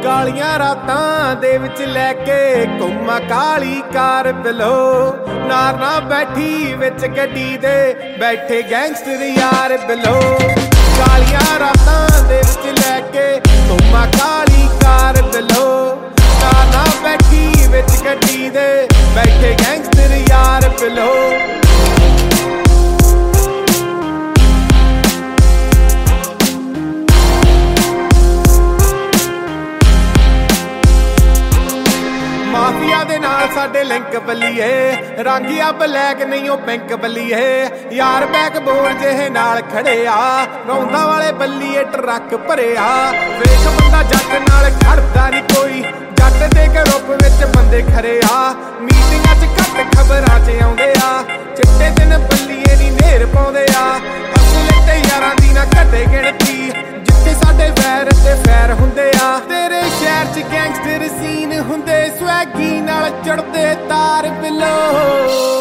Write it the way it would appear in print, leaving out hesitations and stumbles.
ਕਾਲੀਆਂ ਰਾਤਾਂ ਦੇ ਵਿੱਚ ਲੈ ਕੇ ਘੁੰਮਾ ਕਾਲੀ ਕਾਰ ਬਿਲੋ ਨਾਰ ਨਾ ਬੈਠੀ ਵਿੱਚ ਗੱਡੀ ਦੇ ਬੈਠੇ ਗੈਂਗਸਟਰ ਯਾਰ ਬਿਲੋ ਕਾਲੀਆਂ ਰਾਤਾਂ ਦੇ ਵਿੱਚ ਲੈ ਕੇ ਘੁੰਮਾ ਕਾਲੀ ਕਾਰ ਬਿਲੋ ਨਾਰ ਨਾ ਬੈਠੀ ਵਿੱਚ ਗੱਡੀ ਦੇ ਬੈਠੇ ਗੈਂਗਸਟਰ ਯਾਰ ਬਿਲੋ ਮਾਫੀਆ ਦੇ ਨਾਲ ਸਾਡੇ ਲਿੰਕ ਬੱਲੀਏ ਰੰਗਿਆ ਬਲੈਕ ਨਹੀਂ ਉਹ ਪਿੰਕ ਬੱਲੀਏ ਯਾਰ ਬੈਕ ਬੋਰ ਜਿਹੇ ਨਾਲ ਖੜੇ ਆ ਰੌਂਦਾ ਵਾਲੇ ਬੱਲੀਏ ਟਰੱਕ ਭਰਿਆ ਵੇਖ ਬੰਦਾ ਜੱਟ ਨਾਲ ਖੜਦਾ ਨਹੀਂ ਕੋਈ ਜੱਟ ਦੇ ਗਰੁੱਪ ਵਿੱਚ ਬੰਦੇ ਖਰੇ ਆ ਮੀਟਿੰਗਾਂ 'ਚ ਘੱਟ ਖਬਰਾਂ 'ਚ ਆਉਂਦੇ ਆ ਚਿੱਟੇ ਦਿਨ ਬੱਲੀਏ ਨਹੀਂ ਨੇਰ ਪਾਉਂਦੇ ਆ ਅਸਲ ਤੇ ਯਾਰਾਂ ਦੀ ਨਾ ਘਟੇ ਗਿਣਤੀ ਜਿੱਥੇ ਸਾਡੇ ਵੈਰ ਤੇ ਫੈਰ ਹੁੰਦੇ ਆ ਤੇਰੇ ਸ਼ਹਿਰ 'ਚ ਗੈਂਗਸਟਰ ਸੀਨ ਹੁੰਦੇ ਸਵੈਗੀ ਨਾਲ ਚੜਦੇ ਤਾਰ ਬਿਲੋ